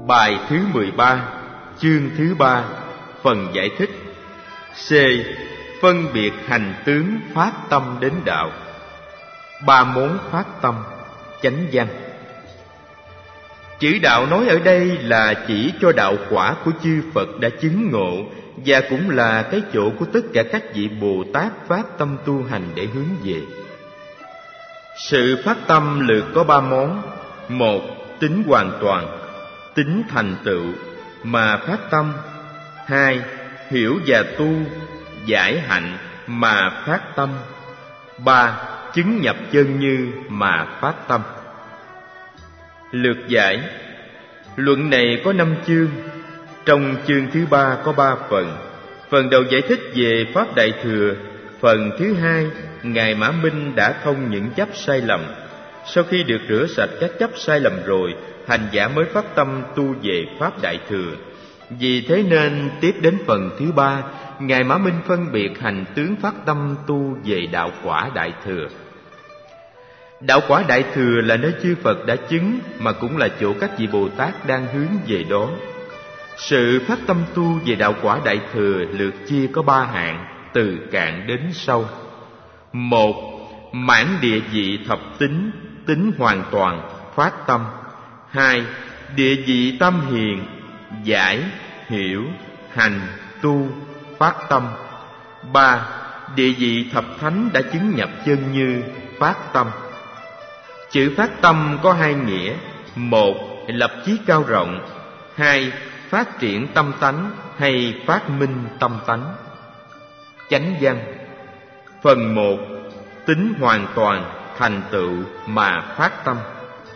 Bài thứ 13, chương thứ 3, phần giải thích. C. Phân biệt hành tướng phát tâm đến đạo. Ba món phát tâm, chánh văn. Chữ đạo nói ở đây là chỉ cho đạo quả của chư Phật đã chứng ngộ, và cũng là cái chỗ của tất cả các vị Bồ Tát phát tâm tu hành để hướng về. Sự phát tâm lược có ba món. Một, tính hoàn toàn, tính thành tựu mà phát tâm. Hai, hiểu và tu, giải hạnh mà phát tâm. Ba, chứng nhập chân như mà phát tâm. Lược giải. Luận này có 5 chương. Trong chương thứ 3 có 3 phần. Phần đầu giải thích về Pháp Đại Thừa. Phần thứ 2, Ngài Mã Minh đã thông những chấp sai lầm. Sau khi được rửa sạch các chấp sai lầm rồi, hành giả mới phát tâm tu về Pháp Đại Thừa. Vì thế nên tiếp đến phần thứ 3, Ngài Mã Minh phân biệt hành tướng phát tâm tu về đạo quả Đại Thừa. Đạo quả Đại Thừa là nơi chư Phật đã chứng, mà cũng là chỗ các vị Bồ Tát đang hướng về đó. Sự phát tâm tu về đạo quả Đại Thừa lược chia có 3 hạng, từ cạn đến sâu. 1. Mãn địa vị thập tính, tính hoàn toàn, phát tâm. 2. Địa vị tâm hiền, giải, hiểu, hành, tu, phát tâm. 3. Địa vị thập thánh đã chứng nhập chân như, phát tâm. Chữ phát tâm có 2 nghĩa. 1. Lập chí cao rộng. 2. Phát triển tâm tánh hay phát minh tâm tánh. Chánh văn. Phần 1. Tính hoàn toàn, thành tựu mà phát tâm.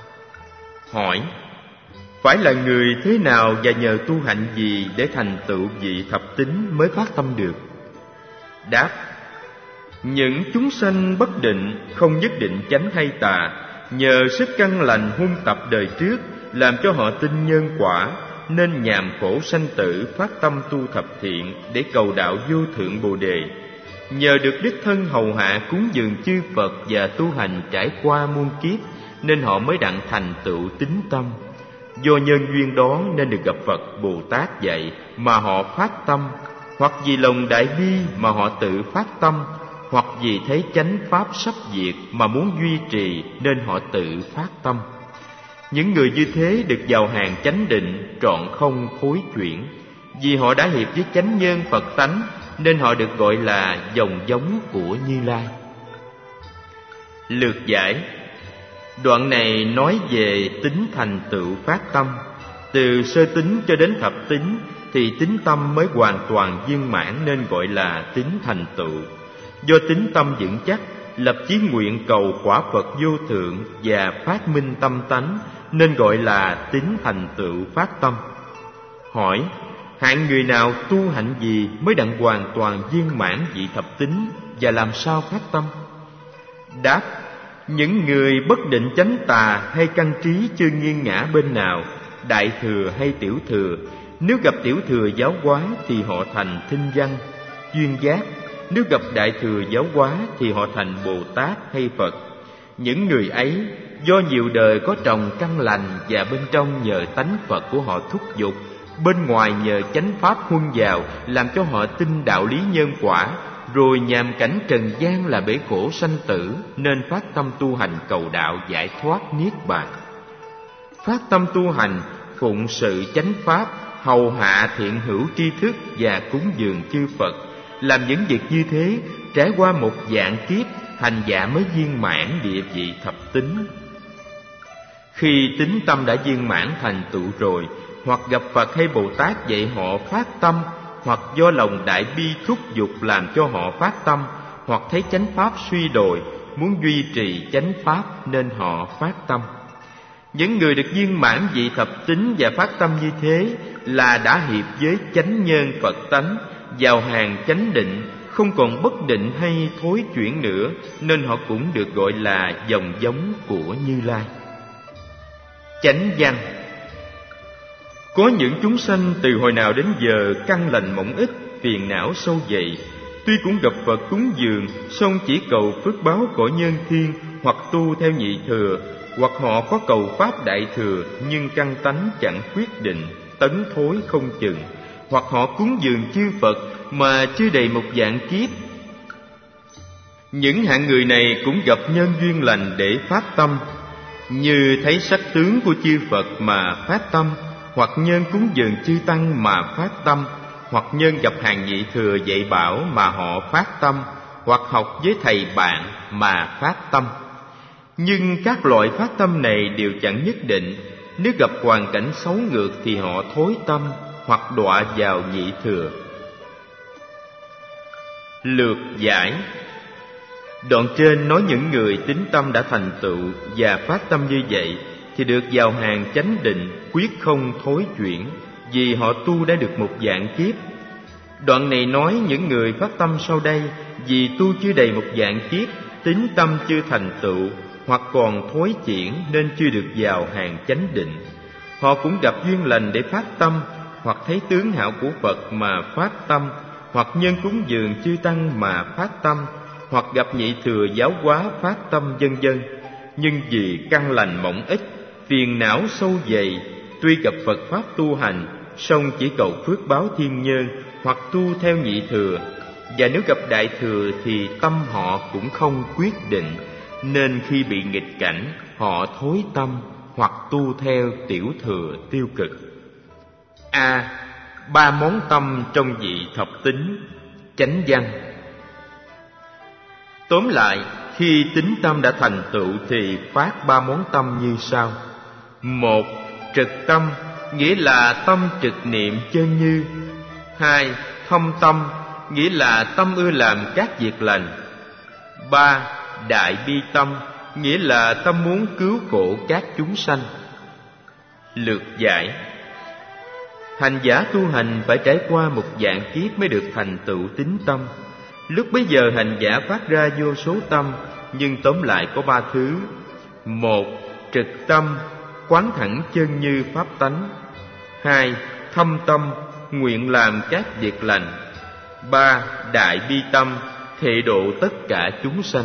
Hỏi: phải là người thế nào và nhờ tu hạnh gì để thành tựu vị thập tính mới phát tâm được? Đáp: những chúng sanh bất định, không nhất định chánh hay tà, nhờ sức căn lành huân tập đời trước, làm cho họ tin nhân quả, nên nhàm khổ sanh tử phát tâm tu thập thiện để cầu đạo vô thượng Bồ Đề. Nhờ được đích thân hầu hạ cúng dường chư Phật và tu hành trải qua muôn kiếp, nên họ mới đặng thành tựu tín tâm. Do nhân duyên đó nên được gặp Phật Bồ Tát dạy mà họ phát tâm, hoặc vì lòng đại bi mà họ tự phát tâm, hoặc vì thấy chánh pháp sắp diệt mà muốn duy trì nên họ tự phát tâm. Những người như thế được vào hàng chánh định, trọn không phối chuyển. Vì họ đã hiệp với chánh nhân Phật tánh nên họ được gọi là dòng giống của Như Lai. Lược giải. Đoạn này nói về tính thành tựu phát tâm. Từ sơ tính cho đến thập tính thì tính tâm mới hoàn toàn viên mãn nên gọi là tính thành tựu. Do tính tâm vững chắc, lập chí nguyện cầu quả Phật vô thượng và phát minh tâm tánh nên gọi là tính thành tựu phát tâm. Hỏi: hạng người nào tu hạnh gì mới đặng hoàn toàn viên mãn vị thập tính và làm sao phát tâm? Đáp: những người bất định chánh tà hay căn trí chưa nghiêng ngã bên nào, đại thừa hay tiểu thừa. Nếu gặp tiểu thừa giáo hóa thì họ thành thinh văn, chuyên giác. Nếu gặp đại thừa giáo hóa thì họ thành Bồ Tát hay Phật. Những người ấy do nhiều đời có trồng căn lành, và bên trong nhờ tánh Phật của họ thúc giục, bên ngoài nhờ chánh pháp huân vào, làm cho họ tin đạo lý nhân quả, rồi nhàm cảnh trần gian là bể khổ sanh tử, nên phát tâm tu hành cầu đạo giải thoát niết bàn. Phát tâm tu hành, phụng sự chánh pháp, hầu hạ thiện hữu tri thức và cúng dường chư Phật. Làm những việc như thế, trải qua một vạn kiếp, hành giả mới viên mãn địa vị thập tính. Khi tính tâm đã viên mãn thành tựu rồi, hoặc gặp Phật hay Bồ Tát dạy họ phát tâm, hoặc do lòng đại bi thúc giục làm cho họ phát tâm, hoặc thấy chánh pháp suy đồi, muốn duy trì chánh pháp nên họ phát tâm. Những người được viên mãn vị thập tính và phát tâm như thế là đã hiệp với chánh nhân Phật tánh, vào hàng chánh định, không còn bất định hay thối chuyển nữa, nên họ cũng được gọi là dòng giống của Như Lai. Chánh văn. Có những chúng sanh từ hồi nào đến giờ căn lành mỏng ít, phiền não sâu dày, tuy cũng gặp Phật cúng dường, song chỉ cầu phước báo cõi nhân thiên, hoặc tu theo nhị thừa, hoặc họ có cầu pháp đại thừa nhưng căn tánh chẳng quyết định, tấn thối không chừng, hoặc họ cúng dường chư Phật mà chưa đầy một vạn kiếp. Những hạng người này cũng gặp nhân duyên lành để phát tâm, như thấy sắc tướng của chư Phật mà phát tâm, hoặc nhân cúng dường chư Tăng mà phát tâm, hoặc nhân gặp hàng nhị thừa dạy bảo mà họ phát tâm, hoặc học với thầy bạn mà phát tâm. Nhưng các loại phát tâm này đều chẳng nhất định. Nếu gặp hoàn cảnh xấu ngược thì họ thối tâm hoặc đọa vào nhị thừa. Lược giải. Đoạn trên nói những người tín tâm đã thành tựu và phát tâm như vậy thì được vào hàng chánh định, quyết không thối chuyển, vì họ tu đã được một vạn kiếp. Đoạn này nói những người phát tâm sau đây vì tu chưa đầy một vạn kiếp, tín tâm chưa thành tựu hoặc còn thối chuyển nên chưa được vào hàng chánh định. Họ cũng gặp duyên lành để phát tâm, hoặc thấy tướng hảo của Phật mà phát tâm, hoặc nhân cúng dường chư Tăng mà phát tâm, hoặc gặp nhị thừa giáo hóa phát tâm, vân vân. Nhưng vì căn lành mỏng ít, phiền não sâu dày, tuy gặp Phật pháp tu hành, song chỉ cầu phước báo thiên nhân, hoặc tu theo nhị thừa. Và nếu gặp đại thừa thì tâm họ cũng không quyết định, nên khi bị nghịch cảnh, họ thối tâm hoặc tu theo tiểu thừa tiêu cực. A. 3 món tâm trong vị thập tính. Chánh văn. Tóm lại, khi tín tâm đã thành tựu thì phát 3 món tâm như sau. 1. Trực tâm, nghĩa là tâm trực niệm chân như. 2. Thâm tâm, nghĩa là tâm ưa làm các việc lành. 3. Đại bi tâm, nghĩa là tâm muốn cứu khổ các chúng sanh. Lược giải. Hành giả tu hành phải trải qua một vạn kiếp mới được thành tựu tín tâm. Lúc bấy giờ hành giả phát ra vô số tâm, nhưng tóm lại có 3 thứ. 1. Trực tâm, quán thẳng chân như pháp tánh. 2. Thâm tâm, nguyện làm các việc lành. 3. Đại bi tâm, thệ độ tất cả chúng sanh.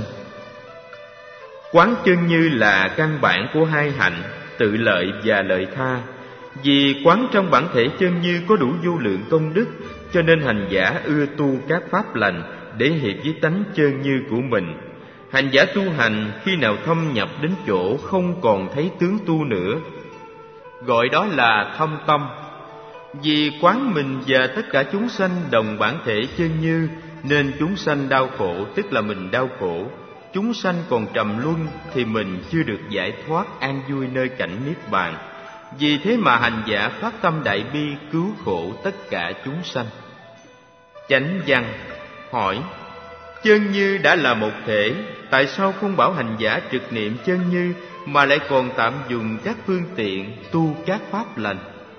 Quán chân như là căn bản của 2 hạnh, tự lợi và lợi tha. Vì quán trong bản thể chân như có đủ vô lượng công đức, cho nên hành giả ưa tu các pháp lành để hiệp với tánh chân như của mình. Hành giả tu hành khi nào thâm nhập đến chỗ không còn thấy tướng tu nữa, gọi đó là thâm tâm. Vì quán mình và tất cả chúng sanh đồng bản thể chân như, nên chúng sanh đau khổ tức là mình đau khổ. Chúng sanh còn trầm luân thì mình chưa được giải thoát an vui nơi cảnh niết bàn. Vì thế mà hành giả phát tâm đại bi cứu khổ tất cả chúng sanh. Chánh văn. Hỏi: chân như đã là một thể, tại sao không bảo hành giả trực niệm chân như mà lại còn tạm dùng các phương tiện tu các pháp lành?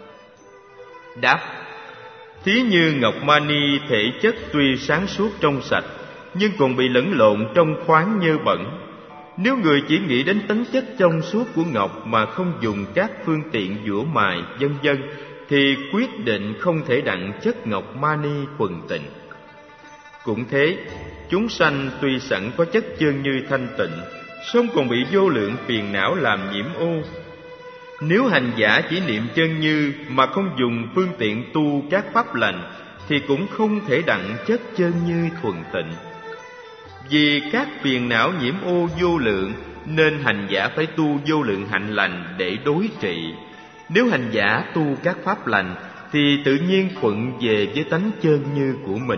Đáp: thí như ngọc mani thể chất tuy sáng suốt trong sạch, nhưng còn bị lẫn lộn trong khoáng nhơ bẩn. Nếu người chỉ nghĩ đến tính chất trong suốt của ngọc mà không dùng các phương tiện dũa mài vân vân, thì quyết định không thể đặng chất ngọc mani thuần tịnh. Cũng thế, chúng sanh tuy sẵn có chất chân như thanh tịnh, song còn bị vô lượng phiền não làm nhiễm ô. Nếu hành giả chỉ niệm chân như mà không dùng phương tiện tu các pháp lành, thì cũng không thể đặng chất chân như thuần tịnh. Vì các phiền não nhiễm ô vô lượng, nên hành giả phải tu vô lượng hạnh lành để đối trị. Nếu hành giả tu các pháp lành, thì tự nhiên thuận về với tánh chân như của mình.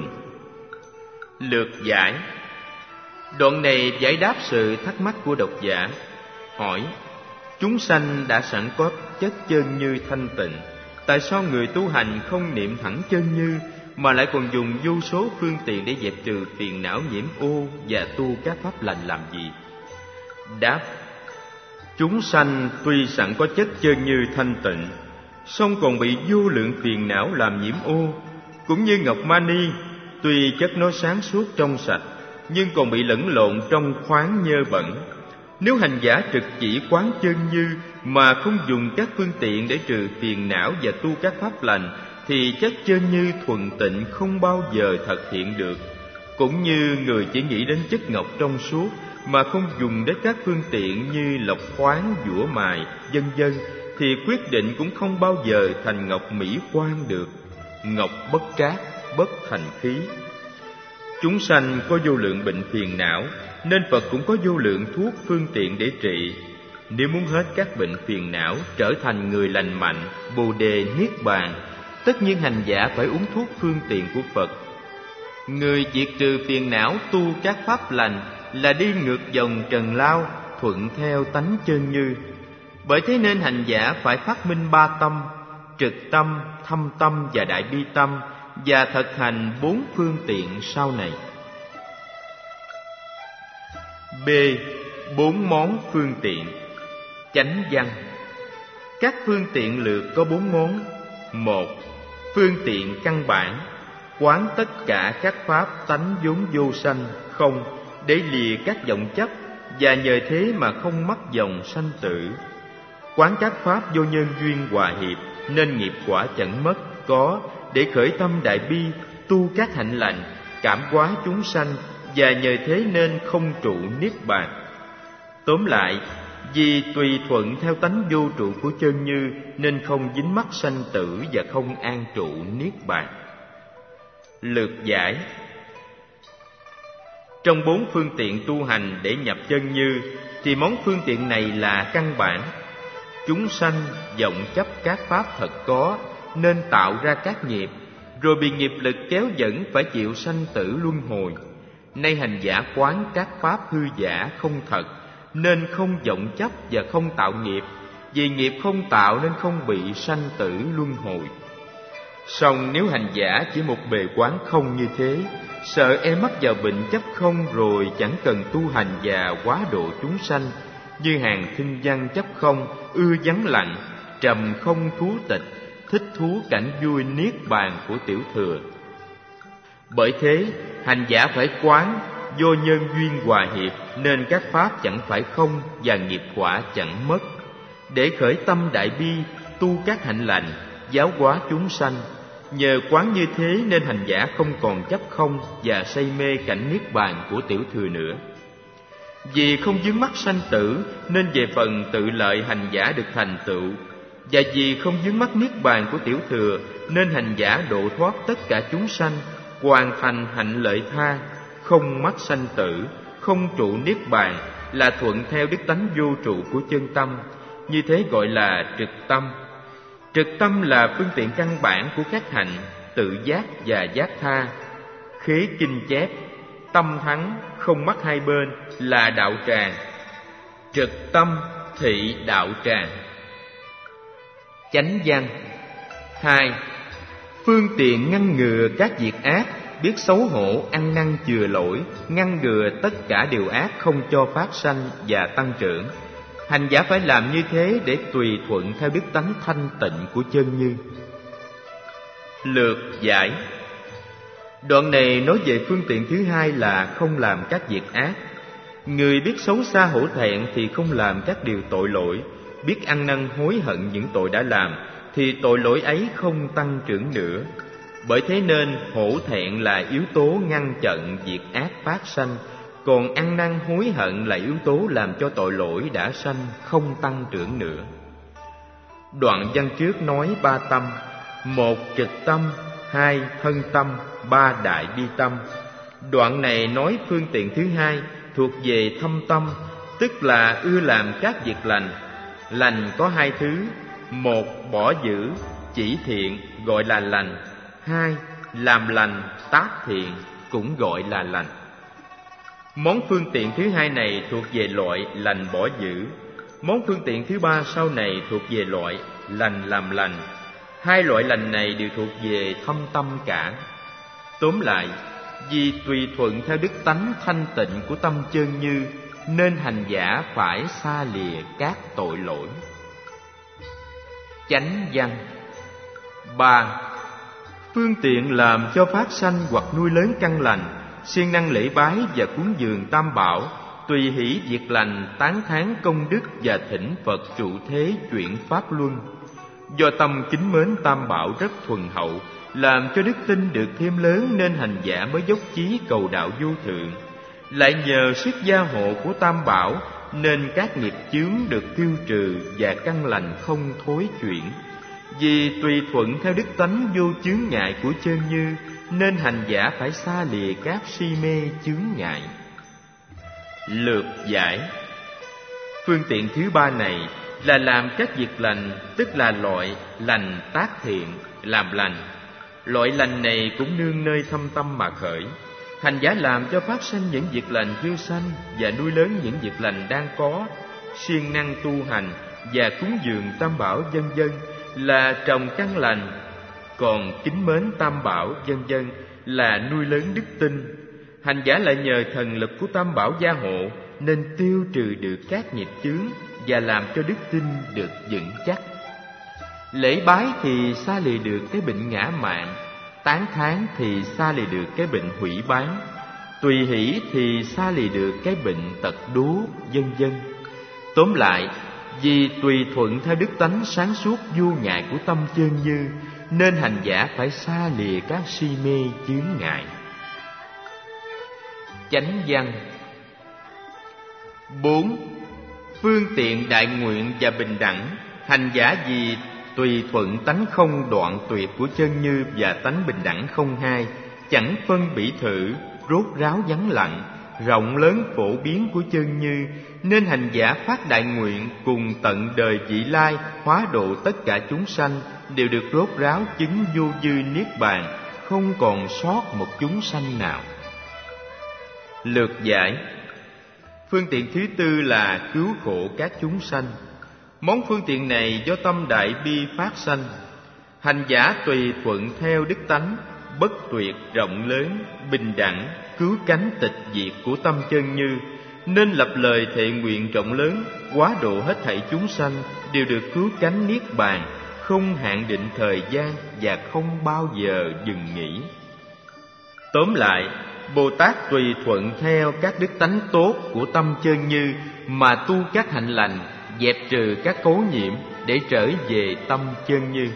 Lược giải. Đoạn này giải đáp sự thắc mắc của độc giả. Hỏi: chúng sanh đã sẵn có chất chân như thanh tịnh, tại sao người tu hành không niệm thẳng chân như mà lại còn dùng vô số phương tiện để dẹp trừ phiền não nhiễm ô và tu các pháp lành làm gì? Đáp: chúng sanh tuy sẵn có chất chân như thanh tịnh, song còn bị vô lượng phiền não làm nhiễm ô. Cũng như ngọc mani, tuy chất nó sáng suốt trong sạch, nhưng còn bị lẫn lộn trong khoáng nhơ bẩn. Nếu hành giả trực chỉ quán chân như mà không dùng các phương tiện để trừ phiền não và tu các pháp lành, thì chất chân như thuần tịnh không bao giờ thực hiện được. Cũng như người chỉ nghĩ đến chất ngọc trong suốt mà không dùng đến các phương tiện như lọc khoáng, dũa mài, vân vân, thì quyết định cũng không bao giờ thành ngọc mỹ quan được. Ngọc bất trác, bất thành khí. Chúng sanh có vô lượng bệnh phiền não, nên Phật cũng có vô lượng thuốc phương tiện để trị. Nếu muốn hết các bệnh phiền não, trở thành người lành mạnh, Bồ đề niết bàn, tất nhiên hành giả phải uống thuốc phương tiện của Phật. Người diệt trừ phiền não tu các pháp lành là đi ngược dòng trần lao, thuận theo tánh chân như. Bởi thế nên hành giả phải phát minh ba tâm: trực tâm, thâm tâm và đại bi tâm, và thực hành 4 phương tiện sau này. B. 4 món phương tiện. Chánh văn. Các phương tiện lược có 4 món. 1. Phương tiện căn bản, quán tất cả các pháp tánh vốn vô sanh, không, để lìa các vọng chấp, và nhờ thế mà không mắc dòng sanh tử. Quán các pháp vô nhân duyên hòa hiệp, nên nghiệp quả chẳng mất, có, để khởi tâm đại bi, tu các hạnh lành, cảm hóa chúng sanh, và nhờ thế nên không trụ niết bàn. Tóm lại, vì tùy thuận theo tánh vô trụ của chân như, nên không dính mắc sanh tử và không an trụ niết bàn. Lược giải. Trong 4 phương tiện tu hành để nhập chân như, thì món phương tiện này là căn bản. Chúng sanh vọng chấp các pháp thật có, nên tạo ra các nghiệp, rồi bị nghiệp lực kéo dẫn phải chịu sanh tử luân hồi. Nay hành giả quán các pháp hư giả không thật, nên không vọng chấp và không tạo nghiệp. Vì nghiệp không tạo nên không bị sanh tử luân hồi. Song nếu hành giả chỉ một bề quán không như thế, sợ e mắc vào bệnh chấp không, rồi chẳng cần tu hành và hóa độ chúng sanh, như hàng kinh văn chấp không, ưa vắng lặng, trầm không thú tịch, thích thú cảnh vui niết bàn của tiểu thừa. Bởi thế, hành giả phải quán vô nhân duyên hòa hiệp, nên các pháp chẳng phải không và nghiệp quả chẳng mất, để khởi tâm đại bi, tu các hạnh lành, giáo hóa chúng sanh. Nhờ quán như thế nên hành giả không còn chấp không và say mê cảnh niết bàn của tiểu thừa nữa. Vì không vướng mắc sanh tử, nên về phần tự lợi hành giả được thành tựu. Và vì không vướng mắc niết bàn của tiểu thừa, nên hành giả độ thoát tất cả chúng sanh, hoàn thành hạnh lợi tha, không mắc sanh tử, không trụ niết bàn, là thuận theo đức tánh vô trụ của chân tâm. Như thế gọi là trực tâm. Trực tâm là phương tiện căn bản của các hạnh tự giác và giác tha. Khế kinh chép: tâm thắng, không mắc hai bên, là đạo tràng. Trực tâm thị đạo tràng. Chánh văn. 2. Phương tiện ngăn ngừa các việc ác, biết xấu hổ, ăn năn chừa lỗi, ngăn ngừa tất cả điều ác không cho phát sanh và tăng trưởng. Hành giả phải làm như thế để tùy thuận theo đức tánh thanh tịnh của chân như. Lược giải. Đoạn này nói về phương tiện thứ hai là không làm các việc ác. Người biết xấu xa hổ thẹn thì không làm các điều tội lỗi, biết ăn năn hối hận những tội đã làm thì tội lỗi ấy không tăng trưởng nữa. Bởi thế nên hổ thẹn là yếu tố ngăn chặn việc ác phát sanh, còn ăn năn hối hận là yếu tố làm cho tội lỗi đã sanh không tăng trưởng nữa. Đoạn văn trước nói 3 tâm: 1. Trực tâm, 2. Thân tâm, 3. Đại bi tâm. Đoạn này nói phương tiện thứ hai thuộc về thâm tâm, tức là ưa làm các việc lành. Lành có 2 thứ: 1. Bỏ dữ, chỉ thiện, gọi là lành. 2. Làm lành, tác thiện, cũng gọi là lành. Món phương tiện thứ hai này thuộc về loại lành bỏ dữ. Món phương tiện thứ ba sau này thuộc về loại lành làm lành. 2 loại lành này đều thuộc về thâm tâm cả. Tóm lại, vì tùy thuận theo đức tánh thanh tịnh của tâm chân như, nên hành giả phải xa lìa các tội lỗi. Chánh văn. 3. Phương tiện làm cho phát sanh hoặc nuôi lớn căn lành, siêng năng lễ bái và cúng dường tam bảo, tùy hỷ việc lành, tán thán công đức và thỉnh Phật trụ thế chuyển pháp luân. Do tâm kính mến tam bảo rất thuần hậu, làm cho đức tin được thêm lớn, nên hành giả mới dốc chí cầu đạo vô thượng. Lại nhờ sức gia hộ của Tam Bảo nên các nghiệp chướng được tiêu trừ và căn lành không thối chuyển. Vì tùy thuận theo đức tánh vô chướng ngại của chân như nên hành giả phải xa lìa các si mê chướng ngại. Lược giải. Phương tiện thứ ba này là làm các việc lành, tức là loại lành tác thiện, làm lành. Loại lành này cũng nương nơi thâm tâm mà khởi. Hành giả làm cho phát sanh những việc lành chưa sanh và nuôi lớn những việc lành đang có, siêng năng tu hành và cúng dường Tam Bảo vân vân là trồng căn lành. Còn kính mến Tam Bảo vân vân là nuôi lớn đức tin. Hành giả lại nhờ thần lực của Tam Bảo gia hộ nên tiêu trừ được các nghiệp chướng và làm cho đức tin được vững chắc. Lễ bái thì xa lìa được cái bệnh ngã mạn, tán thán thì xa lìa được cái bệnh hủy bán, tùy hỷ thì xa lìa được cái bệnh tật đố, vân vân. Tóm lại, vì tùy thuận theo đức tánh sáng suốt vô ngại của tâm chân như nên hành giả phải xa lìa các si mê chướng ngại. Chánh văn. 4. Phương tiện đại nguyện và bình đẳng. Hành giả vì tùy thuận tánh không đoạn tuyệt của chân như và tánh bình đẳng không hai, chẳng phân bỉ thử, rốt ráo vắng lặng, rộng lớn phổ biến của chân như nên hành giả phát đại nguyện cùng tận đời vị lai hóa độ tất cả chúng sanh đều được rốt ráo chứng vô dư niết bàn, không còn sót một chúng sanh nào. Lược giải. Phương tiện thứ tư là cứu khổ các chúng sanh. Món phương tiện này do tâm đại bi phát sanh. Hành giả tùy thuận theo đức tánh bất tuyệt, rộng lớn, bình đẳng, cứu cánh tịch diệt của tâm chân như nên lập lời thệ nguyện rộng lớn, hóa độ hết thảy chúng sanh đều được cứu cánh niết bàn, không hạn định thời gian và không bao giờ dừng nghỉ. Tóm lại, Bồ Tát tùy thuận theo các đức tánh tốt của tâm chân như mà tu các hạnh lành, dẹp trừ các cố nhiễm để trở về tâm chân như.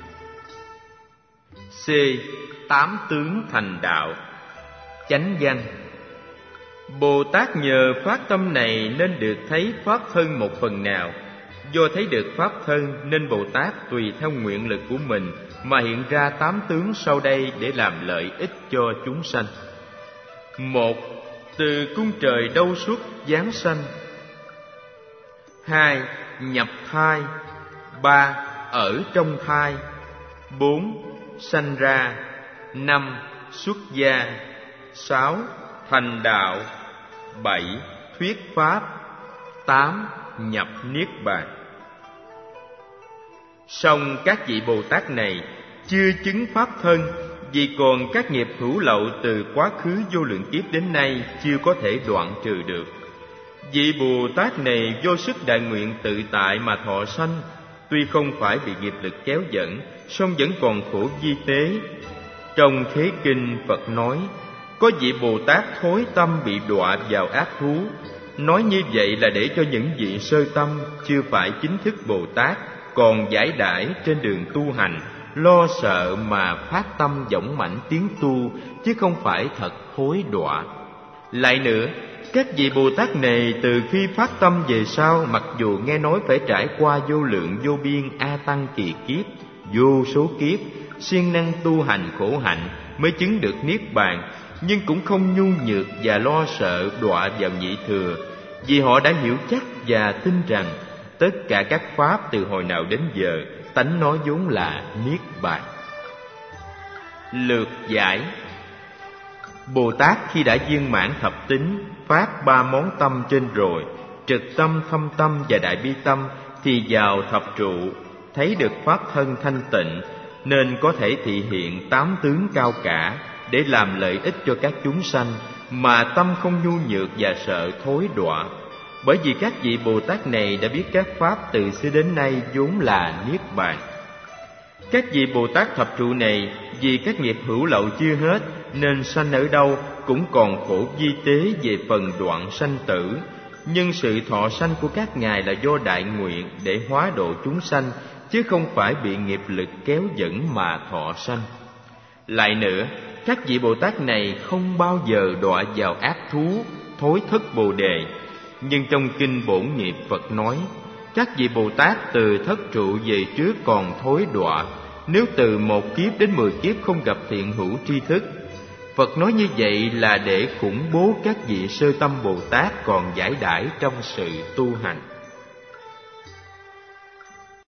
C. Tám tướng thành đạo. Chánh văn. Bồ Tát nhờ phát tâm này nên được thấy pháp thân một phần nào. Do thấy được pháp thân nên Bồ Tát tùy theo nguyện lực của mình mà hiện ra tám tướng sau đây để làm lợi ích cho chúng sanh. 1. Từ cung trời đâu xuất giáng sanh. 2. Nhập thai. 3. Ở trong thai. 4. Sanh ra. 5. Xuất gia. 6. Thành đạo. 7. Thuyết pháp. 8. Nhập niết bàn. Song các vị Bồ Tát này chưa chứng pháp thân, vì còn các nghiệp hữu lậu từ quá khứ vô lượng kiếp đến nay chưa có thể đoạn trừ được. Vị Bồ Tát này do sức đại nguyện tự tại mà thọ sanh, tuy không phải bị nghiệp lực kéo dẫn, song vẫn còn khổ vi tế. Trong Thế Kinh Phật nói, có vị Bồ Tát thối tâm bị đọa vào ác thú. Nói như vậy là để cho những vị sơ tâm chưa phải chính thức Bồ Tát, còn giải đãi trên đường tu hành, lo sợ mà phát tâm dũng mãnh tiến tu, chứ không phải thật thối đọa. Lại nữa, các vị Bồ Tát này từ khi phát tâm về sau, mặc dù nghe nói phải trải qua vô lượng vô biên a tăng kỳ kiếp, vô số kiếp, siêng năng tu hành khổ hạnh mới chứng được niết bàn, nhưng cũng không nhu nhược và lo sợ đọa vào nhị thừa, vì họ đã hiểu chắc và tin rằng tất cả các pháp từ hồi nào đến giờ tánh nó vốn là niết bàn. Lược giải. Bồ Tát khi đã viên mãn thập tính, phát ba món tâm trên rồi, trực tâm, thâm tâm và đại bi tâm, thì vào thập trụ thấy được pháp thân thanh tịnh, nên có thể thị hiện tám tướng cao cả để làm lợi ích cho các chúng sanh, mà tâm không nhu nhược và sợ thối đọa. Bởi vì các vị Bồ Tát này đã biết các pháp từ xưa đến nay vốn là niết bàn. Các vị Bồ Tát thập trụ này vì các nghiệp hữu lậu chưa hết nên sanh ở đâu cũng còn khổ vi tế về phần đoạn sanh tử. Nhưng sự thọ sanh của các ngài là do đại nguyện để hóa độ chúng sanh, chứ không phải bị nghiệp lực kéo dẫn mà thọ sanh. Lại nữa, các vị Bồ Tát này không bao giờ đọa vào ác thú, thối thất Bồ Đề. Nhưng trong kinh Bổn Nghiệp Phật nói, các vị Bồ Tát từ thất trụ về trước còn thối đọa, nếu từ 1 kiếp đến 10 kiếp không gặp thiện hữu tri thức. Phật nói như vậy là để khủng bố các vị sơ tâm Bồ Tát còn giải đãi trong sự tu hành.